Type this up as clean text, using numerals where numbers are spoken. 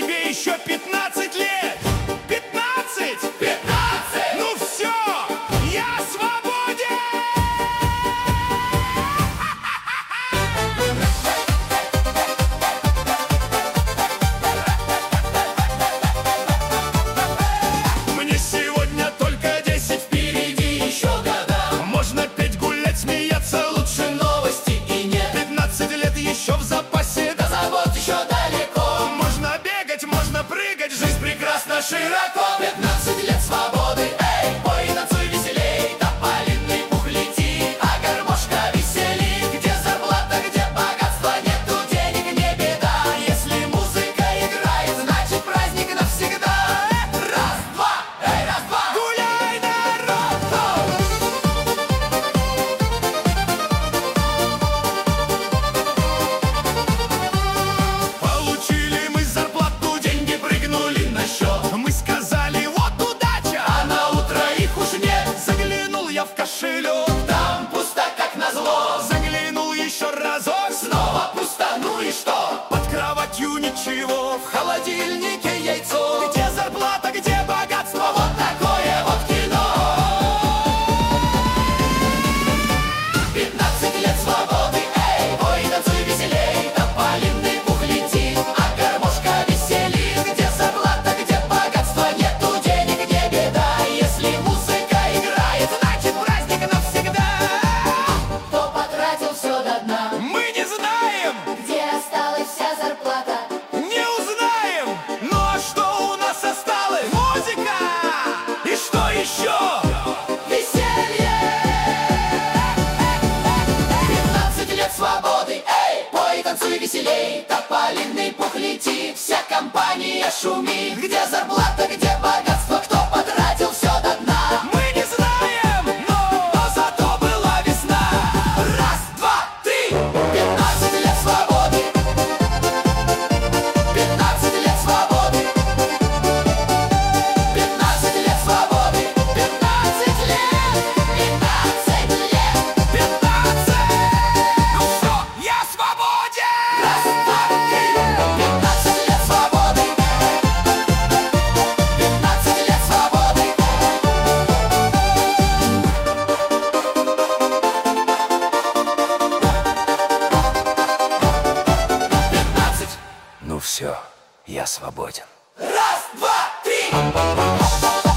тебе еще 15 лет. 15! 15! Ну все, я свободен! Мне сегодня только 10, Впереди еще года. можно петь, гулять, смеяться, лучше Новости и нет. 15 лет еще в запасе. До забот еще далеко. Можно бегать, можно прыгать, жизнь прекрасна широко. 15 лет свободы. Эй, пой, танцуй, веселей. Тополиный пух летит, а гармошка веселит. Где зарплата, где богатство, нету денег, не беда. Если музыка играет, значит праздник навсегда. Раз, два, эй, раз, два. Гуляй, народ! Получили мы зарплату, Деньги прыгнули на счет, мы сказали, вот удача. а на утро их уж нет. Заглянул я в кошелек, Там пусто, как назло. заглянул еще разок. Снова пусто, ну и что? Под кроватью ничего, в холодильнике яйцо. Где зарплата, где богатство, вот Такое вот кино. 15 лет свободы. Эй, пой, танцуй, веселей. Тополиный пух летит, а гармошка веселит. Где зарплата, где богатство, нету денег, не беда. Если музыка играет, значит праздник навсегда. Кто потратил все до дна? мы не знаем, Где осталась вся зарплата? не узнаем. Ну а что у нас осталось? Музыка! И что еще? Веселье! 15 лет свободы. Эй, пой, танцуй, веселей. Тополиный пух летит, вся компания шумит. Где зарплата, где богатство, кто потратил все до дна? Мы не знаем, но зато была весна. Раз, два, три. 15 лет свободы. 15 лет свободы. 15 лет свободы. 15 лет. 15 лет. 15! Ну все, я свободен! Раз, два, три. 15 лет свободы. 15 лет свободы. 15. Ну все, я свободен. Раз, два, три.